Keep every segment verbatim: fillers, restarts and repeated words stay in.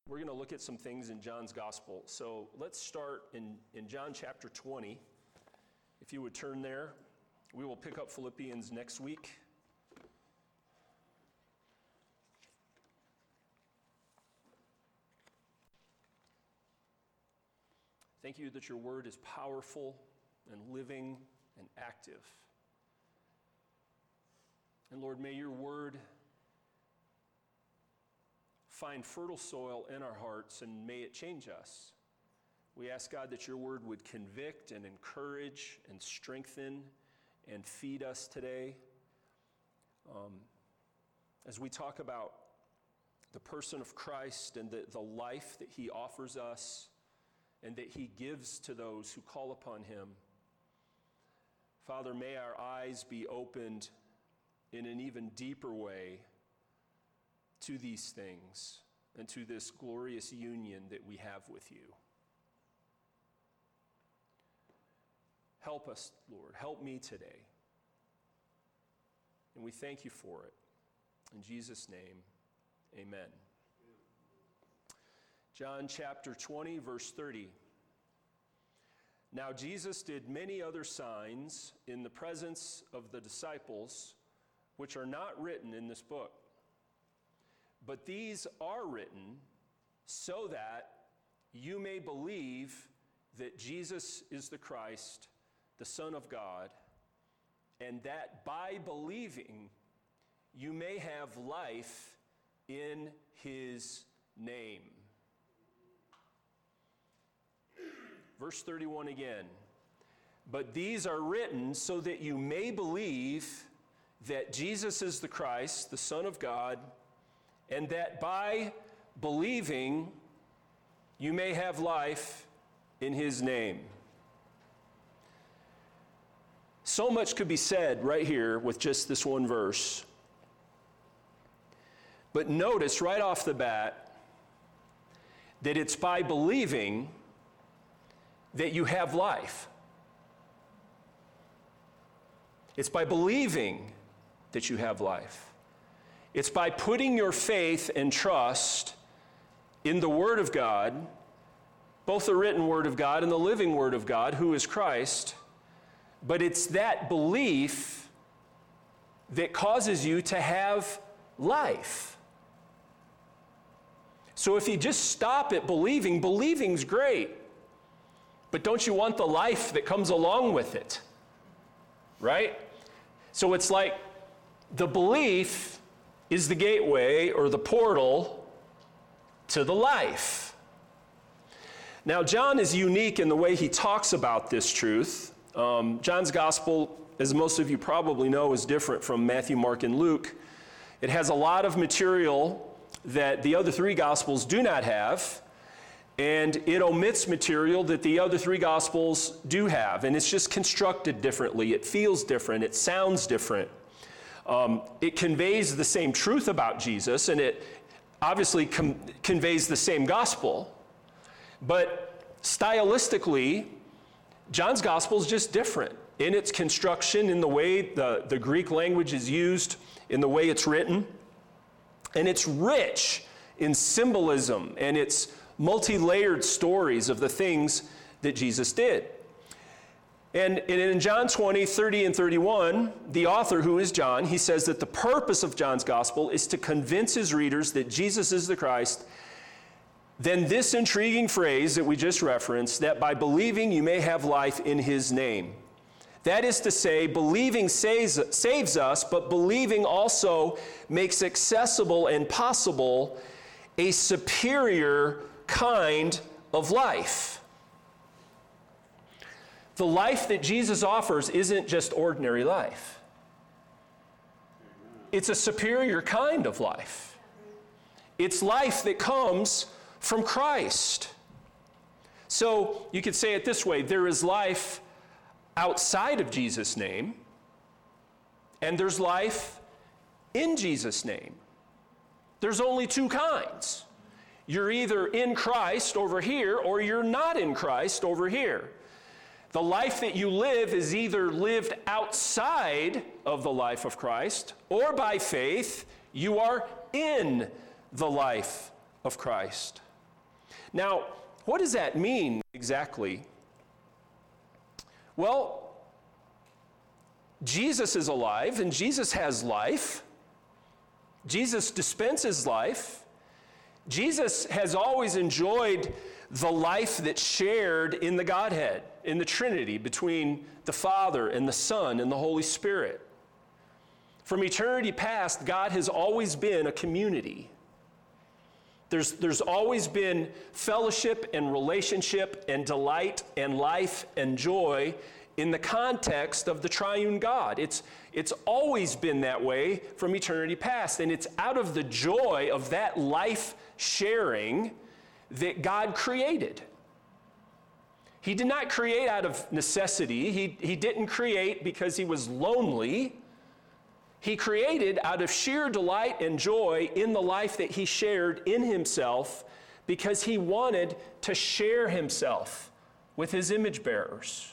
we're going to look at some things in John's gospel. So let's start in, in John chapter twenty. If you would turn there, we will pick up Philippians next week. Thank you that your word is powerful and living and active. And Lord, may your word find fertile soil in our hearts and may it change us. We ask, God, that your word would convict and encourage and strengthen and feed us today. Um, as we talk about the person of Christ and the, the life that he offers us and that he gives to those who call upon him, Father, may our eyes be opened in an even deeper way to these things and to this glorious union that we have with you. Help us, Lord. Help me today. And we thank you for it. In Jesus' name, amen. John chapter twenty, verse thirty. Now Jesus did many other signs in the presence of the disciples, which are not written in this book. But these are written so that you may believe that Jesus is the Christ, the Son of God, and that by believing you may have life in his name. Verse thirty-one again. But these are written so that you may believe that Jesus is the Christ, the Son of God, and that by believing you may have life in his name. So much could be said right here with just this one verse. But notice right off the bat that it's by believing that you have life. It's by believing that you have life. It's by putting your faith and trust in the Word of God, both the written Word of God and the living Word of God, who is Christ. But it's that belief that causes you to have life. So if you just stop at believing, believing's great. But don't you want the life that comes along with it? Right? So it's like the belief is the gateway or the portal to the life. Now, John is unique in the way he talks about this truth. Um, John's gospel, as most of you probably know, is different from Matthew, Mark, and Luke. It has a lot of material that the other three gospels do not have, and it omits material that the other three gospels do have, and it's just constructed differently. It feels different. It sounds different. Um, it conveys the same truth about Jesus, and it obviously com- conveys the same gospel. But stylistically, John's gospel is just different in its construction, in the way the, the Greek language is used, in the way it's written. And it's rich in symbolism, and it's multi-layered stories of the things that Jesus did. And in John twenty, thirty, and thirty-one, the author, who is John, he says that the purpose of John's gospel is to convince his readers that Jesus is the Christ. Then this intriguing phrase that we just referenced, that by believing you may have life in his name. That is to say, believing saves, saves us, but believing also makes accessible and possible a superior kind of life. The life that Jesus offers isn't just ordinary life. It's a superior kind of life. It's life that comes from Christ. So you could say it this way: there is life outside of Jesus' name, and there's life in Jesus' name. There's only two kinds. You're either in Christ over here, or you're not in Christ over here. The life that you live is either lived outside of the life of Christ, or by faith, you are in the life of Christ. Now, what does that mean exactly? Well, Jesus is alive, and Jesus has life. Jesus dispenses life. Jesus has always enjoyed the life that's shared in the Godhead, in the Trinity, between the Father and the Son and the Holy Spirit. From eternity past, God has always been a community. There's, there's always been fellowship and relationship and delight and life and joy in the context of the triune God. It's, it's always been that way from eternity past, and it's out of the joy of that life sharing that God created. He did not create out of necessity. He, he didn't create because he was lonely. He created out of sheer delight and joy in the life that he shared in himself because he wanted to share himself with his image bearers.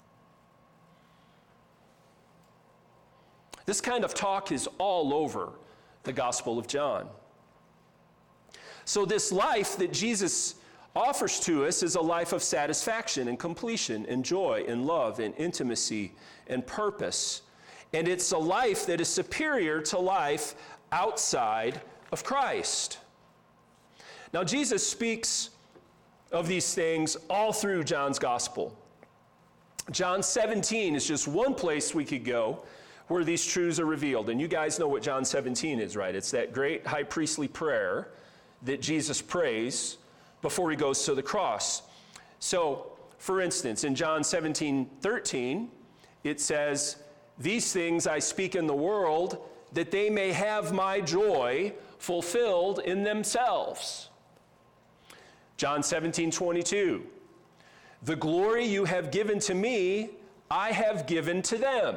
This kind of talk is all over the Gospel of John. So this life that Jesus offers to us is a life of satisfaction and completion and joy and love and intimacy and purpose. And it's a life that is superior to life outside of Christ. Now, Jesus speaks of these things all through John's Gospel. John seventeen is just one place we could go where these truths are revealed. And you guys know what John seventeen is, right? It's that great high priestly prayer that Jesus prays before he goes to the cross. So, for instance, in John seventeen thirteen, it says, "These things I speak in the world, that they may have my joy fulfilled in themselves." John seventeen twenty-two, "The glory you have given to me, I have given to them."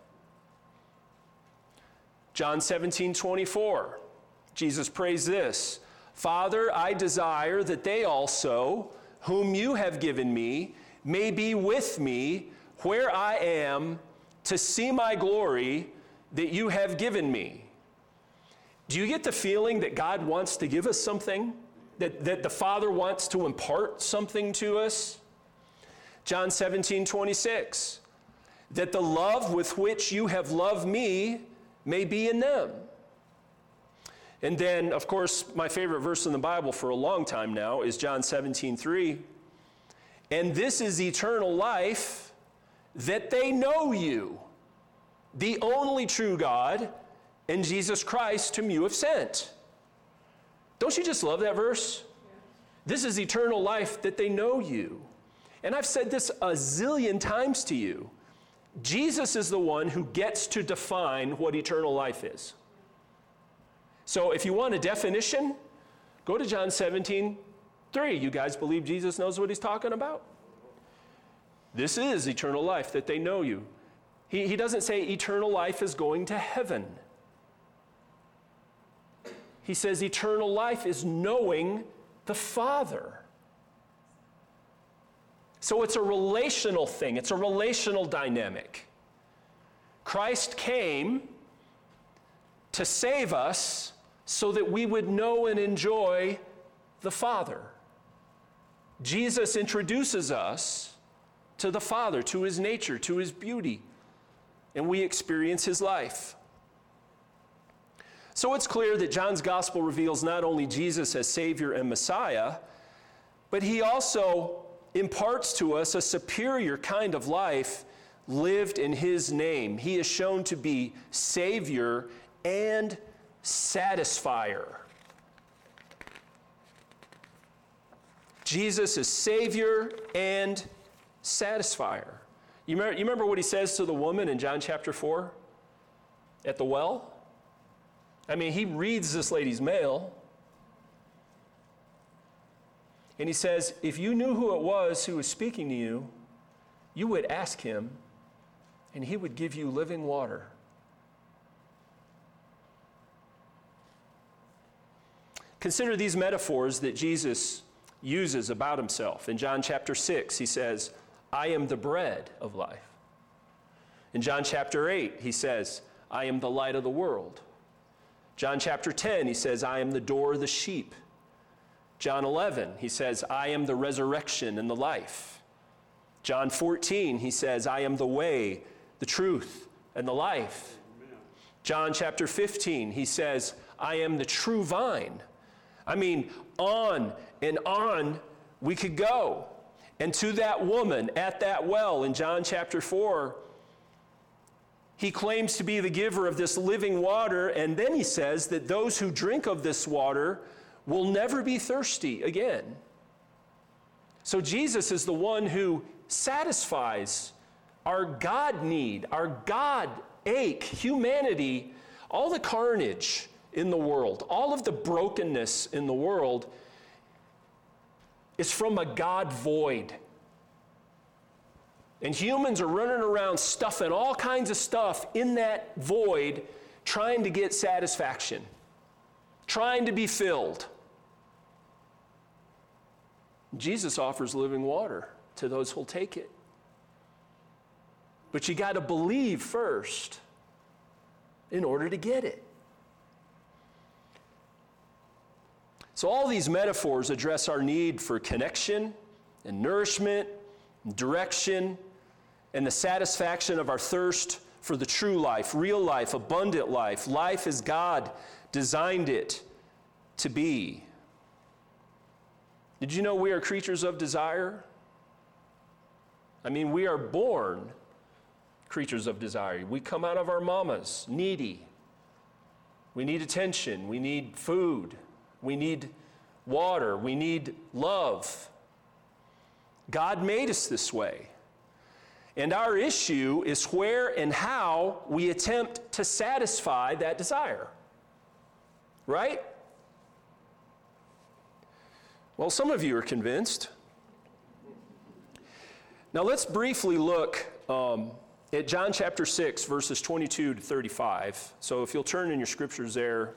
John seventeen twenty-four, Jesus prays this, "Father, I desire that they also, whom you have given me, may be with me where I am, to see my glory that you have given me." Do you get the feeling that God wants to give us something? That, that the Father wants to impart something to us? John seventeen twenty-six, "That the love with which you have loved me may be in them." And then, of course, my favorite verse in the Bible for a long time now is John seventeen three, "And this is eternal life, that they know you, the only true God, and Jesus Christ whom you have sent." Don't you just love that verse? This is eternal life, that they know you. And I've said this a zillion times to you. Jesus is the one who gets to define what eternal life is. So if you want a definition, go to John seventeen three. You guys believe Jesus knows what he's talking about? This is eternal life, that they know you. He, he doesn't say eternal life is going to heaven. He says eternal life is knowing the Father. So it's a relational thing. It's a relational dynamic. Christ came to save us so that we would know and enjoy the Father. Jesus introduces us to the Father, to his nature, to his beauty, and we experience his life. So it's clear that John's gospel reveals not only Jesus as Savior and Messiah, but he also imparts to us a superior kind of life lived in his name. He is shown to be Savior and satisfier. Jesus is Savior and satisfier. You remember, you remember what he says to the woman in John chapter four at the well? I mean, he reads this lady's mail, and he says, if you knew who it was who was speaking to you, you would ask him, and he would give you living water. Consider these metaphors that Jesus uses about himself. In John chapter six, he says, I am the bread of life. In John chapter eight, he says, I am the light of the world. John chapter ten, he says, I am the door of the sheep. John eleven, he says, I am the resurrection and the life. John fourteen, he says, I am the way, the truth, and the life. Amen. John chapter fifteen, he says, I am the true vine. I mean, on and on we could go. And to that woman at that well in John chapter four, he claims to be the giver of this living water, and then he says that those who drink of this water will never be thirsty again. So Jesus is the one who satisfies our God need, our God ache, humanity, all the carnage in the world, all of the brokenness in the world is from a God void. And humans are running around stuffing all kinds of stuff in that void, trying to get satisfaction, trying to be filled. Jesus offers living water to those who'll take it. But you got to believe first in order to get it. So all these metaphors address our need for connection and nourishment, and direction, and the satisfaction of our thirst for the true life, real life, abundant life, life as God designed it to be. Did you know we are creatures of desire? I mean, we are born creatures of desire. We come out of our mamas needy. We need attention. We need food. We need water. We need love. God made us this way. And our issue is where and how we attempt to satisfy that desire. Right? Well, some of you are convinced. Now let's briefly look um, at John chapter six, verses twenty-two to thirty-five. So if you'll turn in your scriptures there,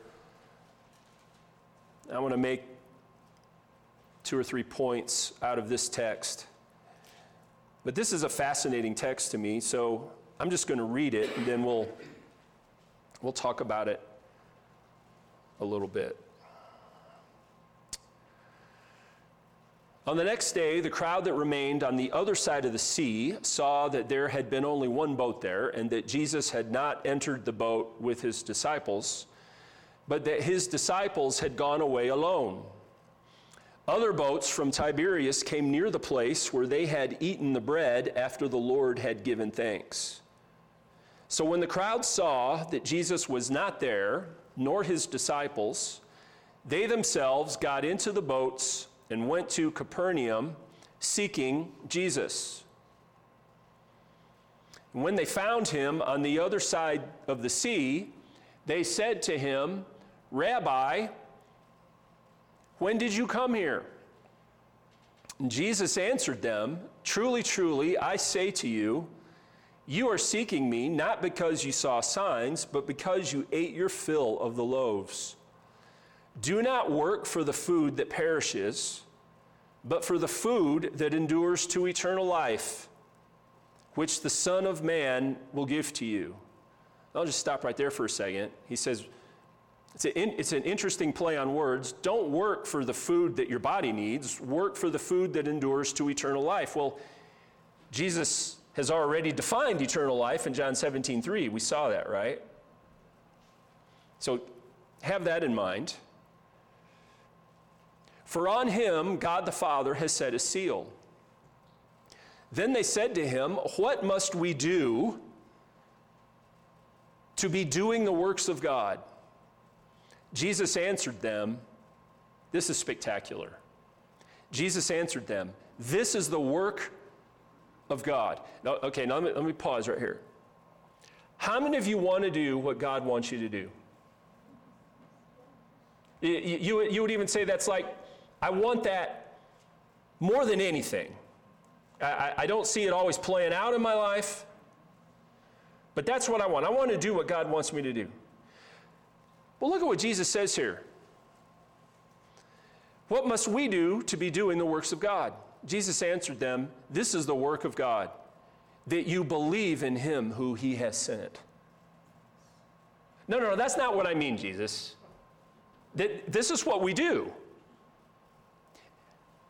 I want to make two or three points out of this text. But this is a fascinating text to me, so I'm just going to read it, and then we'll, we'll talk about it a little bit. On the next day, the crowd that remained on the other side of the sea saw that there had been only one boat there, and that Jesus had not entered the boat with his disciples, but that his disciples had gone away alone. Other boats from Tiberias came near the place where they had eaten the bread after the Lord had given thanks. So when the crowd saw that Jesus was not there, nor his disciples, they themselves got into the boats and went to Capernaum seeking Jesus. And when they found him on the other side of the sea, they said to him, Rabbi, when did you come here? And Jesus answered them, Truly, truly, I say to you, you are seeking me not because you saw signs, but because you ate your fill of the loaves. Do not work for the food that perishes, but for the food that endures to eternal life, which the Son of Man will give to you. I'll just stop right there for a second. He says, it's, a, it's an interesting play on words. Don't work for the food that your body needs. Work for the food that endures to eternal life. Well, Jesus has already defined eternal life in John seventeen three. We saw that, right? So have that in mind. For on him God the Father has set a seal. Then they said to him, What must we do to be doing the works of God? Jesus answered them, this is spectacular. Jesus answered them, This is the work of God. Now, okay, now let me, let me pause right here. How many of you want to do what God wants you to do? You, you, you would even say that's like, I want that more than anything. I, I don't see it always playing out in my life, but that's what I want. I want to do what God wants me to do. Well, look at what Jesus says here. What must we do to be doing the works of God? Jesus answered them, This is the work of God, that you believe in him who he has sent. No, no, no, that's not what I mean, Jesus. That this is what we do.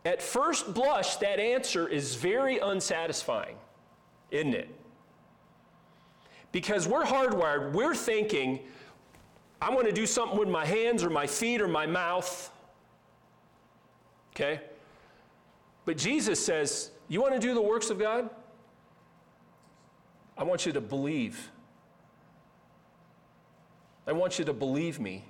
At first blush, that answer is very unsatisfying, isn't it? Because we're hardwired, we're thinking, I want to do something with my hands or my feet or my mouth. Okay? But Jesus says, you want to do the works of God? I want you to believe. I want you to believe me.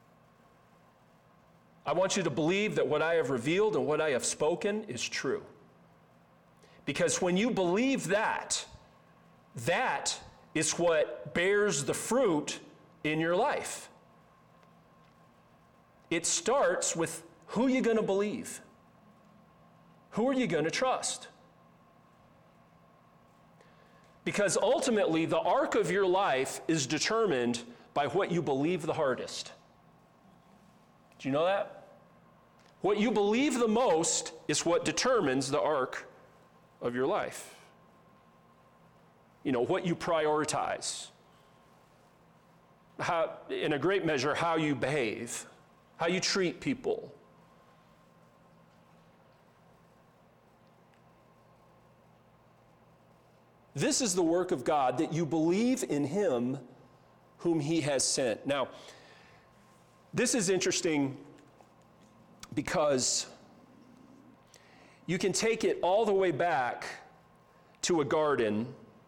I want you to believe that what I have revealed and what I have spoken is true. Because when you believe that, that is what bears the fruit in your life. It starts with who you're going to believe. Who are you going to trust? Because ultimately, the arc of your life is determined by what you believe the hardest. Do you know that? What you believe the most is what determines the arc of your life. You know, what you prioritize. How, in a great measure, how you behave, how you treat people. This is the work of God, that you believe in him whom he has sent. Now, this is interesting because you can take it all the way back to a garden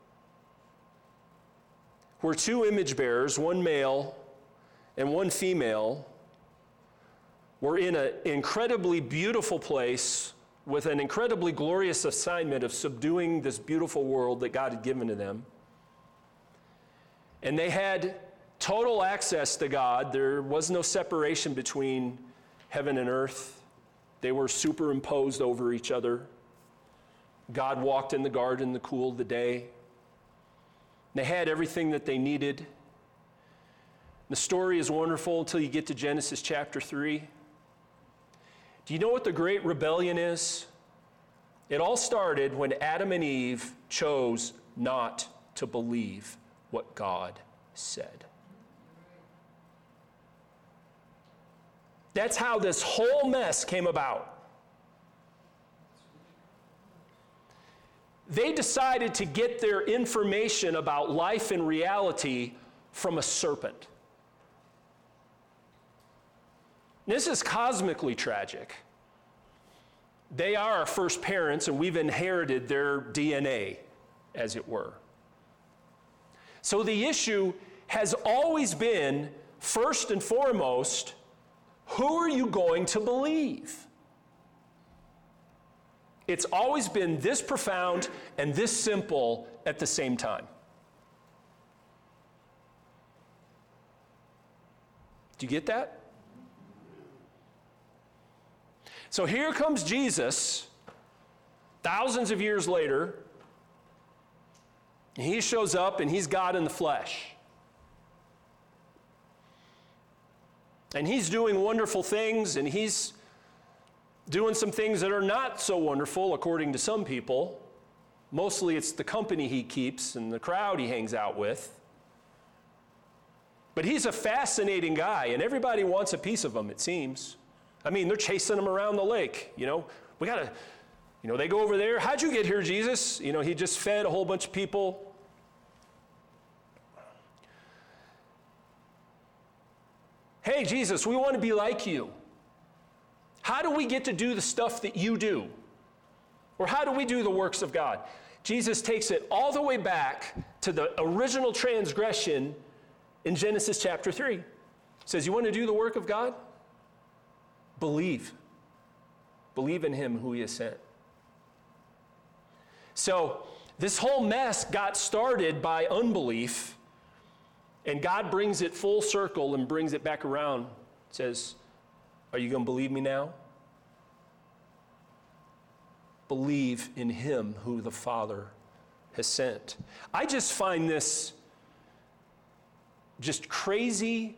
where two image bearers, one male and one female, were in an incredibly beautiful place with an incredibly glorious assignment of subduing this beautiful world that God had given to them. And they had total access to God. There was no separation between heaven and earth. They were superimposed over each other. God walked in the garden in the cool of the day. They had everything that they needed. The story is wonderful until you get to Genesis chapter three. Do you know what the great rebellion is? It all started when Adam and Eve chose not to believe what God said. That's how this whole mess came about. They decided to get their information about life and reality from a serpent. This is cosmically tragic. They are our first parents, and we've inherited their D N A, as it were. So the issue has always been, first and foremost, who are you going to believe? It's always been this profound and this simple at the same time. Do you get that? So here comes Jesus, thousands of years later, and he shows up and he's God in the flesh. And he's doing wonderful things, and he's doing some things that are not so wonderful, according to some people. Mostly it's the company he keeps and the crowd he hangs out with. But he's a fascinating guy, and everybody wants a piece of him, it seems. I mean, they're chasing him around the lake, you know. We got to, you know, they go over there. How'd you get here, Jesus? You know, he just fed a whole bunch of people. Hey, Jesus, we want to be like you. How do we get to do the stuff that you do? Or how do we do the works of God? Jesus takes it all the way back to the original transgression in Genesis chapter three. He says, you want to do the work of God? Believe. Believe in him who he has sent. So this whole mess got started by unbelief, and God brings it full circle and brings it back around. Says, are you going to believe me now? Believe in him who the Father has sent. I just find this just crazy,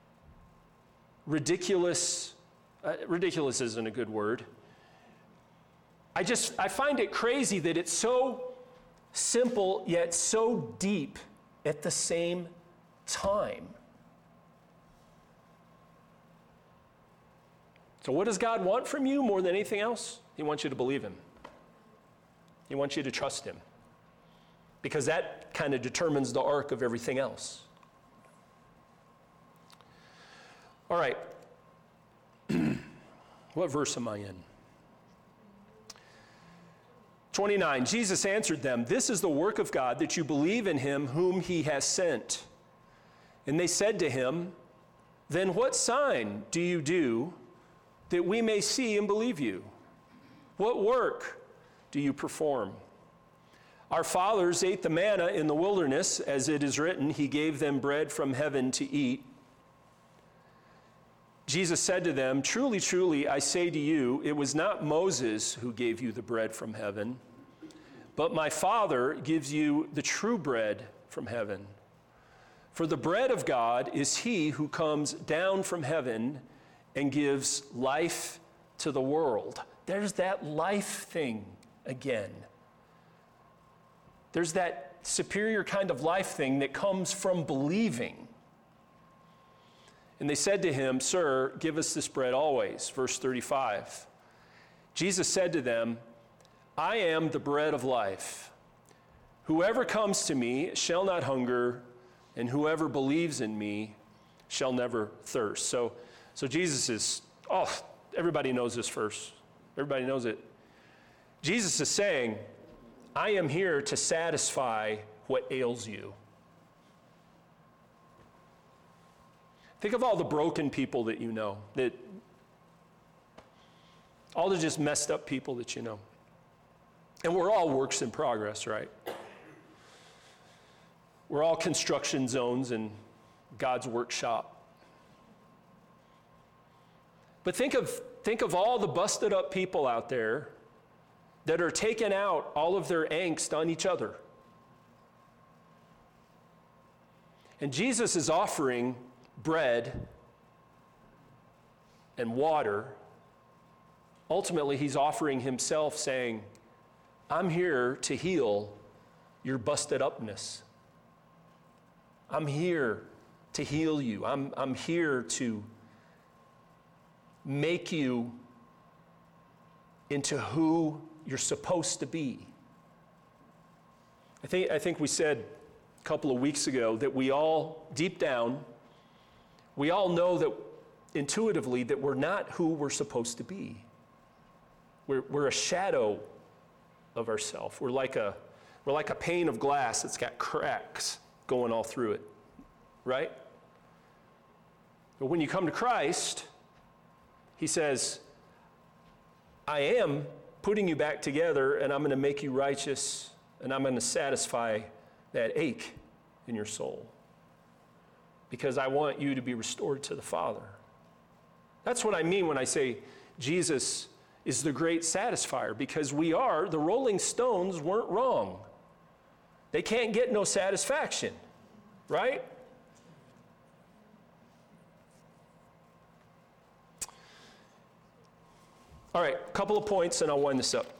ridiculous. Uh, ridiculous isn't a good word. I just, I find it crazy that it's so simple yet so deep at the same time. So what does God want from you more than anything else? He wants you to believe him. He wants you to trust him. Because that kind of determines the arc of everything else. All right. What verse am I in? twenty-nine, Jesus answered them, "This is the work of God, that you believe in him whom he has sent." And they said to him, "Then what sign do you do that we may see and believe you? What work do you perform? Our fathers ate the manna in the wilderness, as it is written, he gave them bread from heaven to eat." Jesus said to them, "Truly, truly, I say to you, it was not Moses who gave you the bread from heaven, but my Father gives you the true bread from heaven. For the bread of God is he who comes down from heaven and gives life to the world." There's that life thing again. There's that superior kind of life thing that comes from believing. And they said to him, "Sir, give us this bread always." Verse thirty-five. Jesus said to them, "I am the bread of life. Whoever comes to me shall not hunger, and whoever believes in me shall never thirst." So, so Jesus is, oh, everybody knows this verse. Everybody knows it. Jesus is saying, I am here to satisfy what ails you. Think of all the broken people that you know, that all the just messed up people that you know. And we're all works in progress, right? We're all construction zones in God's workshop. But think of, think of all the busted up people out there that are taking out all of their angst on each other. And Jesus is offering bread and water. Ultimately, he's offering himself, saying, I'm here to heal your busted upness. I'm here to heal you. I'm, I'm here to make you into who you're supposed to be. I think, I think we said a couple of weeks ago that we all, deep down, we all know that intuitively that we're not who we're supposed to be. We're, we're a shadow of ourselves. We're like a, we're like a pane of glass that's got cracks going all through it, right? But when you come to Christ, he says, I am putting you back together, and I'm going to make you righteous, and I'm going to satisfy that ache in your soul, because I want you to be restored to the Father. That's what I mean when I say Jesus is the great satisfier, because we are, the Rolling Stones weren't wrong. They can't get no satisfaction, right? All right, a couple of points and I'll wind this up.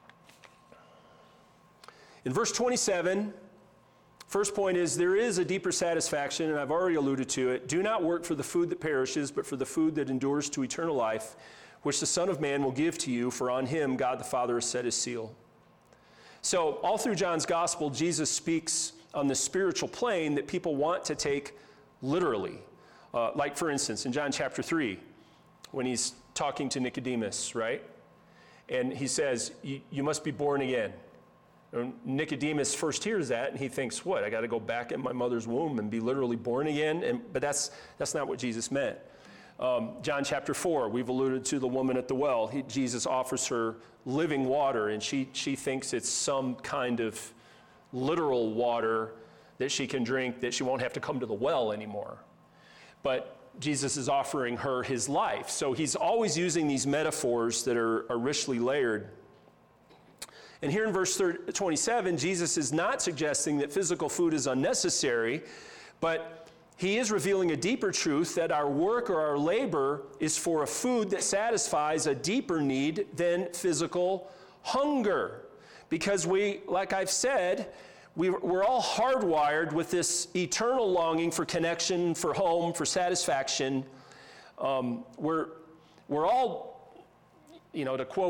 In verse twenty-seven, first point is there is a deeper satisfaction, and I've already alluded to it. Do not work for the food that perishes, but for the food that endures to eternal life, which the Son of Man will give to you, for on him God the Father has set his seal. So all through John's gospel, Jesus speaks on the spiritual plane that people want to take literally. Uh, like for instance, in John chapter three, when he's talking to Nicodemus, right? And he says, you must be born again. And Nicodemus first hears that, and he thinks, what, I got to go back in my mother's womb and be literally born again? And, but that's, that's not what Jesus meant. Um, John chapter four, we've alluded to the woman at the well. He, Jesus offers her living water, and she, she thinks it's some kind of literal water that she can drink, that she won't have to come to the well anymore. But Jesus is offering her his life. So he's always using these metaphors that are, are richly layered. And here in verse twenty-seven, Jesus is not suggesting that physical food is unnecessary, but he is revealing a deeper truth that our work or our labor is for a food that satisfies a deeper need than physical hunger. Because we, like I've said, we, we're all hardwired with this eternal longing for connection, for home, for satisfaction. Um, we're, we're all, you know, to quote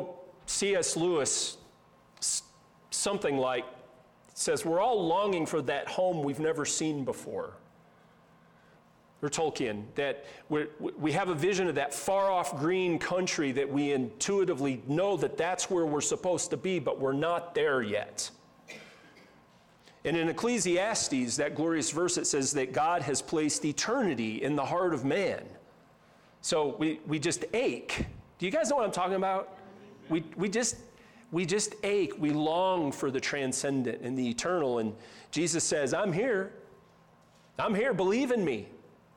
C S Lewis, something like, says, we're all longing for that home we've never seen before. Or Tolkien, that we we have a vision of that far-off green country that we intuitively know that that's where we're supposed to be, but we're not there yet. And in Ecclesiastes, that glorious verse, it says that God has placed eternity in the heart of man. So we, we just ache. Do you guys know what I'm talking about? We, we, just, we just ache. We long for the transcendent and the eternal. And Jesus says, I'm here. I'm here. Believe in me.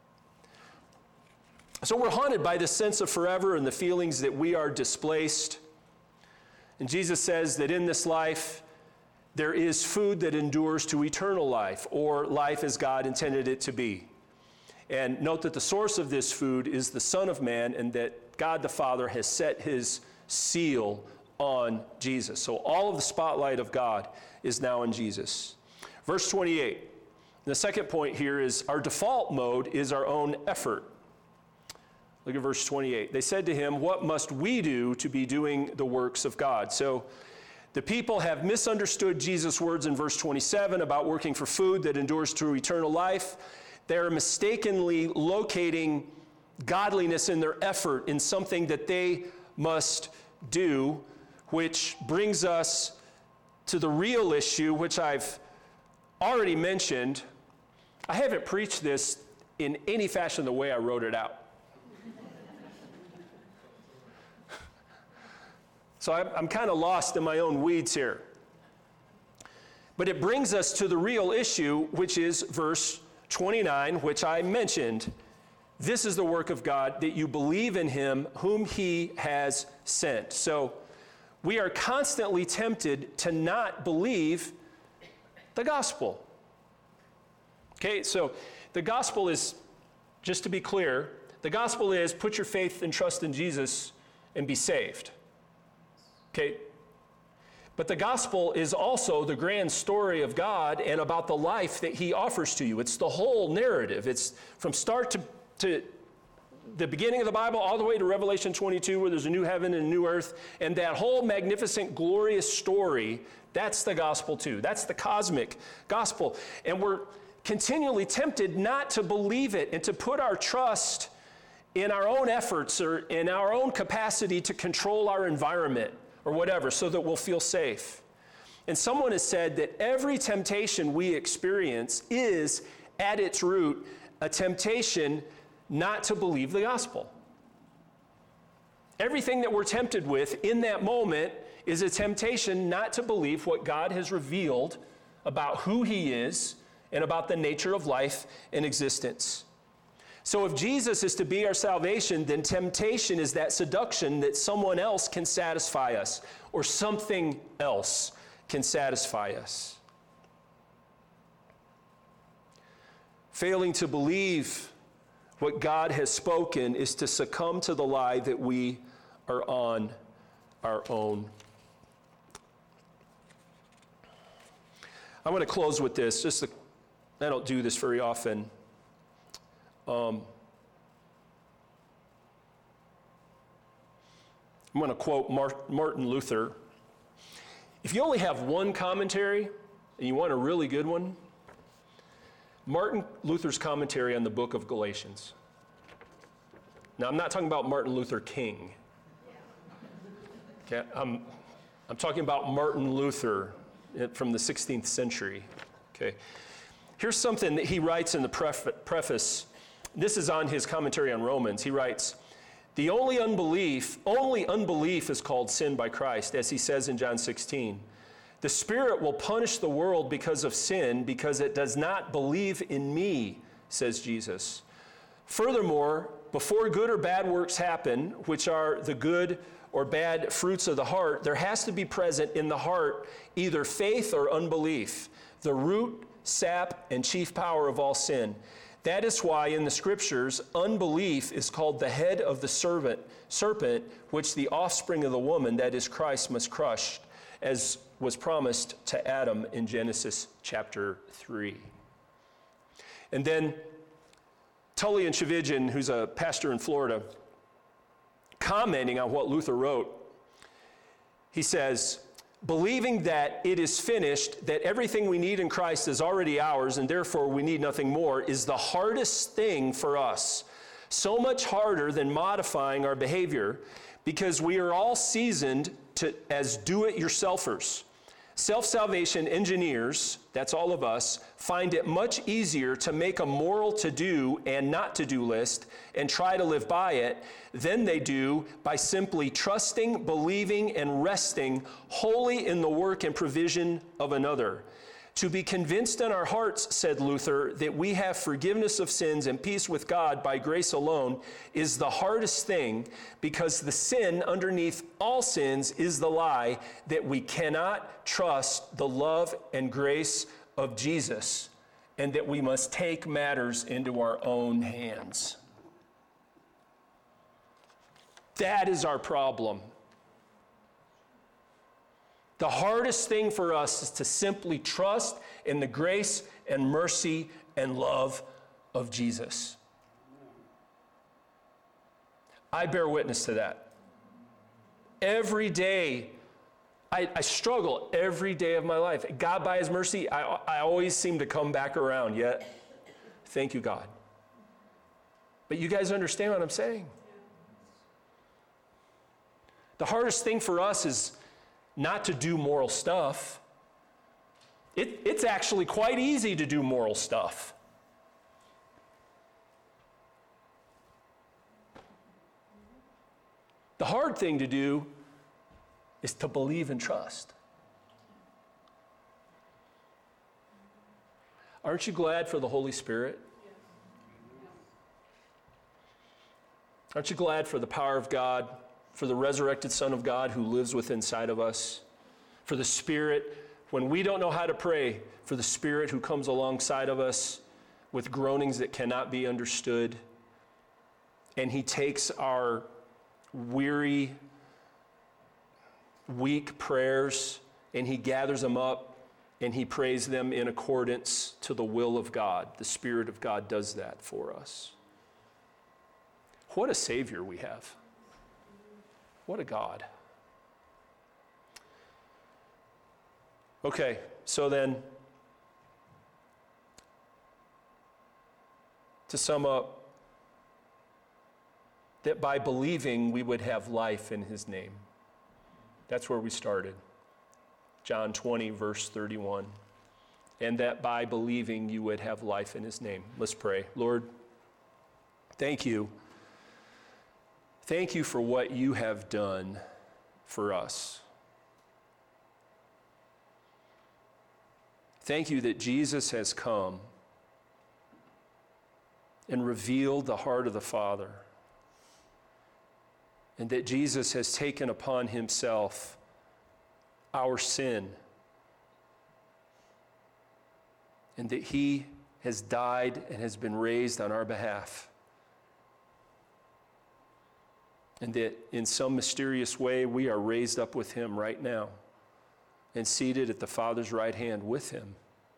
So we're haunted by this sense of forever and the feelings that we are displaced. And Jesus says that in this life, there is food that endures to eternal life, or life as God intended it to be. And note that the source of this food is the Son of Man, and that God the Father has set his seal on Jesus. So all of the spotlight of God is now in Jesus. Verse twenty-eight. The second point here is our default mode is our own effort. Look at verse twenty-eight. They said to him, what must we do to be doing the works of God? So the people have misunderstood Jesus' words in verse twenty-seven about working for food that endures to eternal life. They're mistakenly locating godliness in their effort in something that they must do, which brings us to the real issue, which I've already mentioned. I haven't preached this in any fashion the way I wrote it out. So I'm, I'm kind of lost in my own weeds here. But it brings us to the real issue, which is verse twenty-nine, which I mentioned. This is the work of God, that you believe in him whom he has sent. So we are constantly tempted to not believe the gospel. Okay, so the gospel is, just to be clear, the gospel is put your faith and trust in Jesus and be saved. Okay, but the gospel is also the grand story of God and about the life that he offers to you. It's the whole narrative. It's from start to, to the beginning of the Bible all the way to Revelation twenty-two, where there's a new heaven and a new earth, and that whole magnificent, glorious story, that's the gospel too. That's the cosmic gospel. And we're continually tempted not to believe it and to put our trust in our own efforts or in our own capacity to control our environment or whatever, so that we'll feel safe. And someone has said that every temptation we experience is, at its root, a temptation not to believe the gospel. Everything that we're tempted with in that moment is a temptation not to believe what God has revealed about who he is and about the nature of life and existence. So if Jesus is to be our salvation, then temptation is that seduction that someone else can satisfy us, or something else can satisfy us. Failing to believe what God has spoken is to succumb to the lie that we are on our own. I want to close with this. Just to, I don't do this very often. Um, I'm going to quote Mar- Martin Luther. If you only have one commentary and you want a really good one, Martin Luther's commentary on the book of Galatians. Now, I'm not talking about Martin Luther King. Okay, I'm, I'm talking about Martin Luther from the sixteenth century. Okay, here's something that he writes in the pref- preface. This is on his commentary on Romans. He writes, the only unbelief, only unbelief is called sin by Christ, as he says in John sixteen. The Spirit will punish the world because of sin, because it does not believe in me, says Jesus. Furthermore, before good or bad works happen, which are the good or bad fruits of the heart, there has to be present in the heart either faith or unbelief, the root, sap, and chief power of all sin. That is why in the scriptures, unbelief is called the head of the serpent, serpent, which the offspring of the woman, that is Christ, must crush, as was promised to Adam in Genesis chapter three. And then Tullian Tchividjian, who's a pastor in Florida, commenting on what Luther wrote, He says, believing that it is finished, that everything we need in Christ is already ours, and therefore we need nothing more, is the hardest thing for us. So much harder than modifying our behavior, because we are all seasoned to, as do-it-yourselfers. Self-salvation engineers, that's all of us, find it much easier to make a moral to-do and not to-do list and try to live by it than they do by simply trusting, believing, and resting wholly in the work and provision of another. To be convinced in our hearts, said Luther, that we have forgiveness of sins and peace with God by grace alone is the hardest thing, because the sin underneath all sins is the lie that we cannot trust the love and grace of Jesus, and that we must take matters into our own hands. That is our problem. The hardest thing for us is to simply trust in the grace and mercy and love of Jesus. I bear witness to that. Every day, I, I struggle every day of my life. God, by his mercy, I, I always seem to come back around, yet thank you, God. But you guys understand what I'm saying? The hardest thing for us is not to do moral stuff. It, it's actually quite easy to do moral stuff. The hard thing to do is to believe and trust. Aren't you glad for the Holy Spirit? Aren't you glad for the power of God, for the resurrected Son of God who lives within inside of us, for the Spirit, when we don't know how to pray, for the Spirit who comes alongside of us with groanings that cannot be understood, and he takes our weary, weak prayers and he gathers them up and he prays them in accordance to the will of God. The Spirit of God does that for us. What a Savior we have. What a God. Okay, so then, to sum up, that by believing we would have life in his name. That's where we started. John twenty, verse thirty-one. And that by believing you would have life in his name. Let's pray. Lord, thank you. Thank you for what you have done for us. Thank you that Jesus has come and revealed the heart of the Father, and that Jesus has taken upon himself our sin, and that he has died and has been raised on our behalf. And that in some mysterious way we are raised up with him right now and seated at the Father's right hand with him.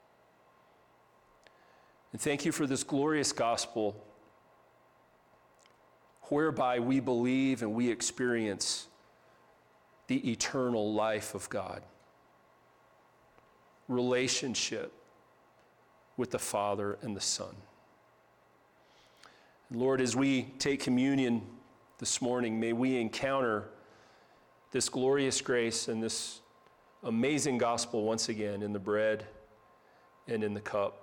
And thank you for this glorious gospel whereby we believe and we experience the eternal life of God. Relationship with the Father and the Son. And Lord, as we take communion this morning, may we encounter this glorious grace and this amazing gospel once again in the bread and in the cup.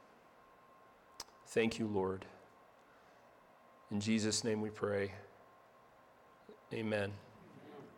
Thank you, Lord. In Jesus' name we pray. Amen.